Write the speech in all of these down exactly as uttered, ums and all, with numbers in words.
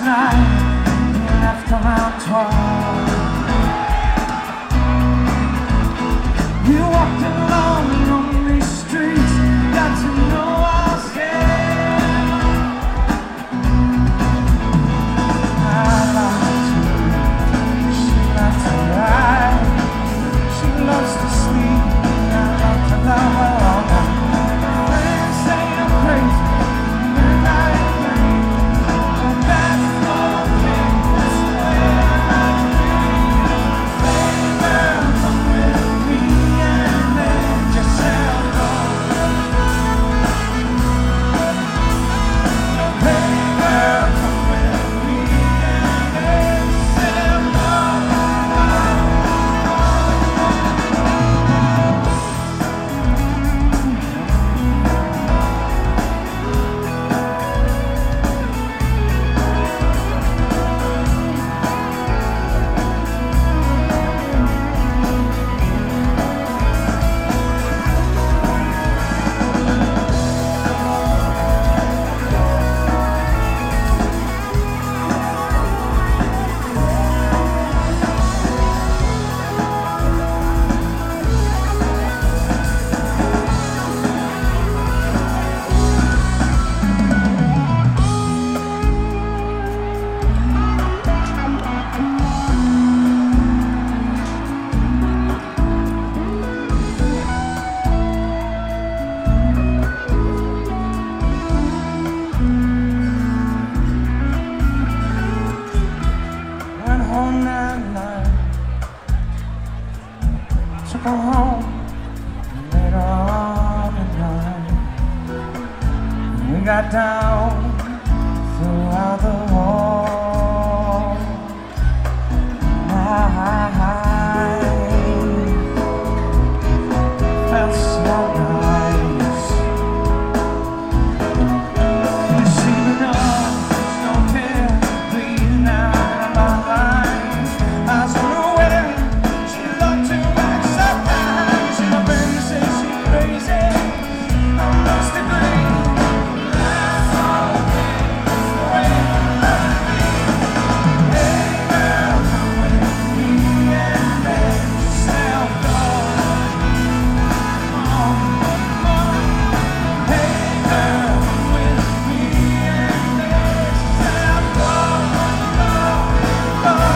night, he left around twelve. We walked along the lonely streets, got to know ourselves. I like to read, she likes to ride, she loves to sleep, and I love to love her all night. Friends say I'm crazy, and I ain't, but that's okay, that's the way I like to be. Baby girl, come with me and let yourself go. Baby girl, come with me and let yourself go. Went home that night, took her home, and later on at night, we got down throughout the wall. I felt so nice. You see me now, there's no fear, bleeding out of my eyes. I was unaware, she loved to act sometimes. And my friends say she's crazy, I must agree. That's okay, that's the way I like to be. Hey girl, come with me and let yourself go. Come on, come on. Hey girl, come with me and let yourself go. Go, go.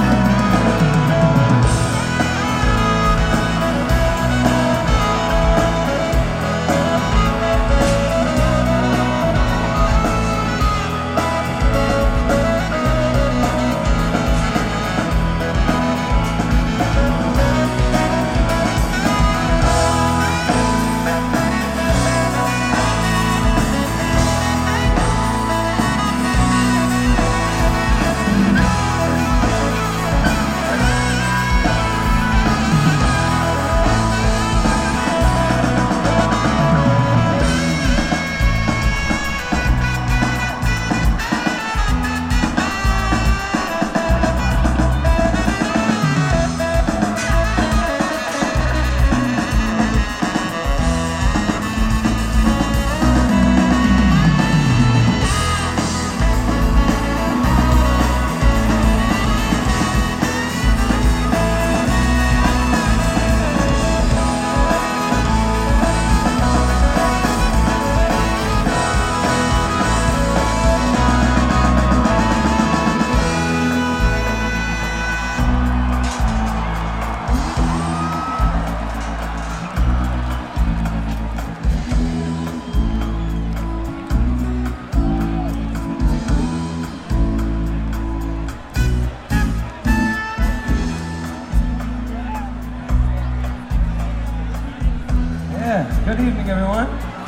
Yeah, good evening, everyone.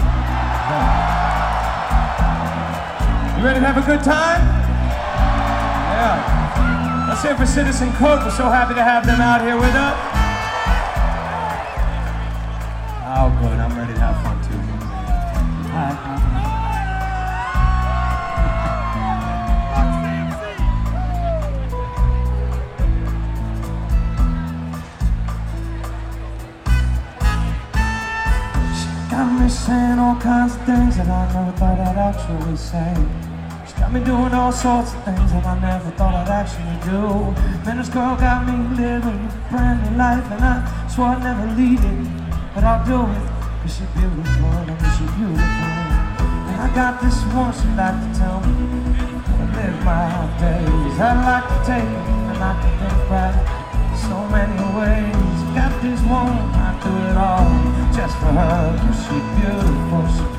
You ready to have a good time? Yeah. Let's hear it for Citizen Cook. We're so happy to have them out here with us. Oh, good. I'm ready to have fun, too. Hi. Got me saying all kinds of things that I never thought I'd actually say. She Got me doing all sorts of things that I never thought I'd actually do. Man, this girl got me living a brand new life, and I swore I'd never leave it, but I'll do it, cause she's beautiful, and she's beautiful. And I got this one she'd like to tell me how to live my days. I'd like to take it, and I can think back so many ways. Got this one, I do it all just for her, cause she's beautiful, she's